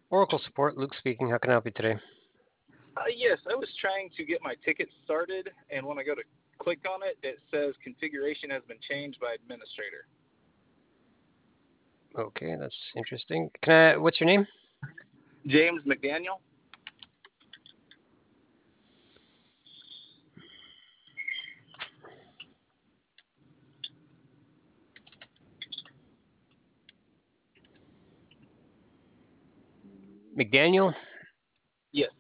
Oracle support, Luke speaking. How can I help you today? Yes, I was trying to get my ticket started, and when I go to click on it, it says configuration has been changed by administrator. Okay, that's interesting. What's your name? James McDaniel? McDaniel? Yes.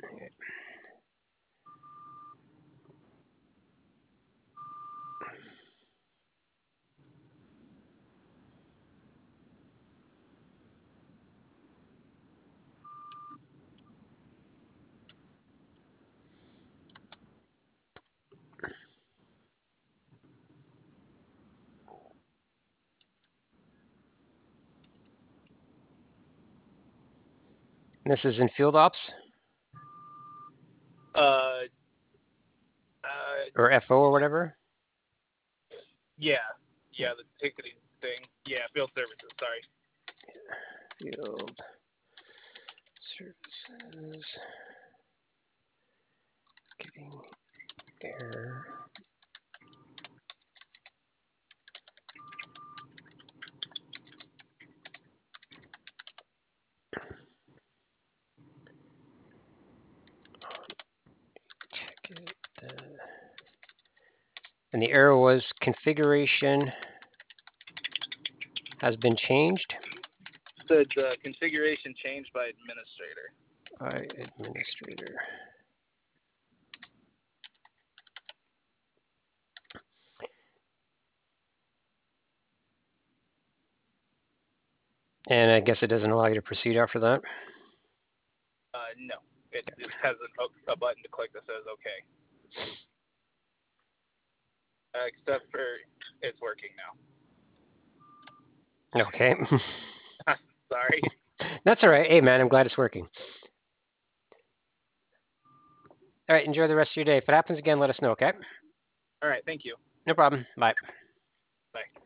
This is in Field Ops Uh, or FO or whatever? yeah. Yeah, the ticketing thing. Yeah, field services, sorry. Field Services. Getting error. Ticket. And the error was configuration has been changed Said configuration changed by administrator. by administrator. And I guess it doesn't allow you to proceed after that. No. It just has a button to click that says OK. Except for it's working now. Okay. Sorry. That's all right. Hey, man, I'm glad it's working. All right, enjoy the rest of your day. If it happens again, let us know, okay? All right, thank you. No problem. Bye. Bye.